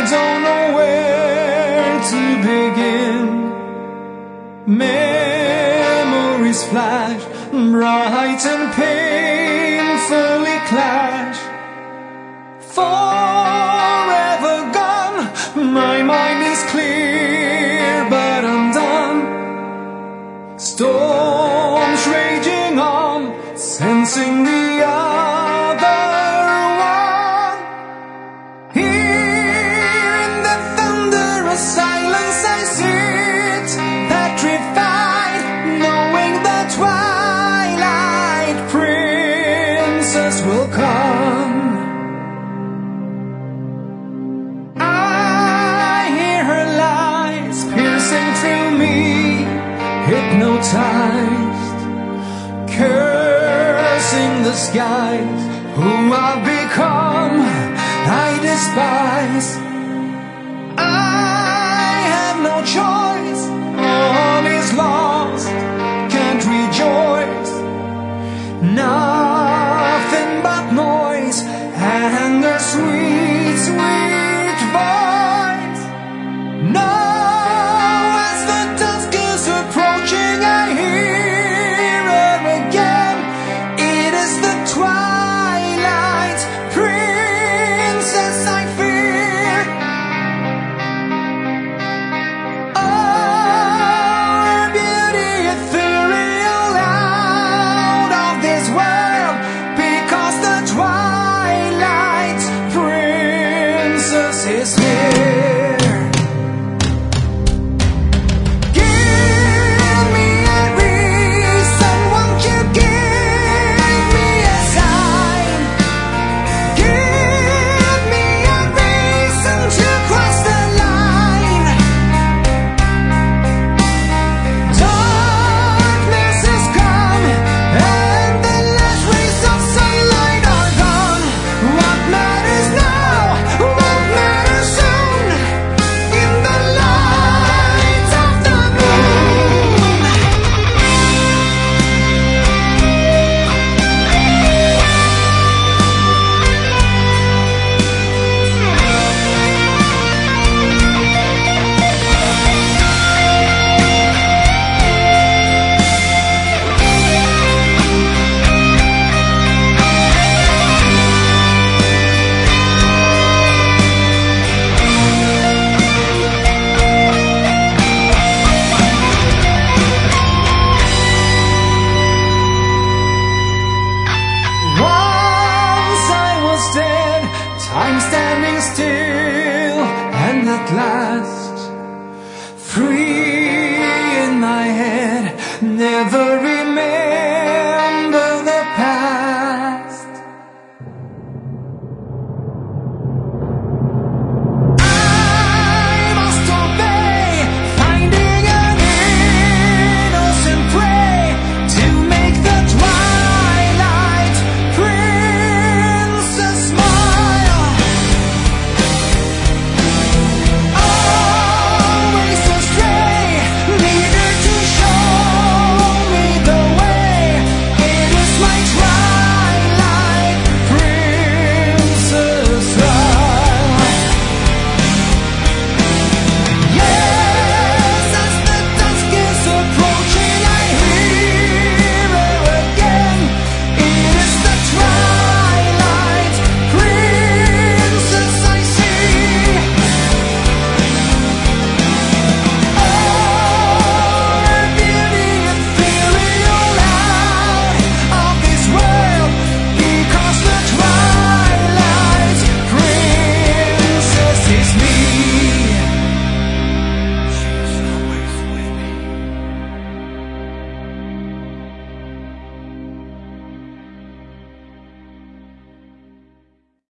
don't know where to begin. Memories flash, bright and painfully clash. Forever gone, my mind is clear but undone. Storms raging on, sensing the other one. Here in the thunderous silence I sit, petrified, knowing the twilight princess will come. I hear her lies piercing through me, hypnotized, cursing the skies. Who I've become, I despise. I have no choice, all is lost, can't rejoice. Nothing but noise and her sweet, sweet voice. No, as the dusk is approaching, I hear her again. It is the twilight princess I fear. Oh, her beauty ethereal, out of this world, because the twilight princess is here. Give me a reason, won't you give me a sign? Give me a reason to cross the line. Darkness has come and the last rays of sunlight are gone. What matters now won't matter soon, in the light of the moon. Once I was dead, time standing still, and at last free in my head, never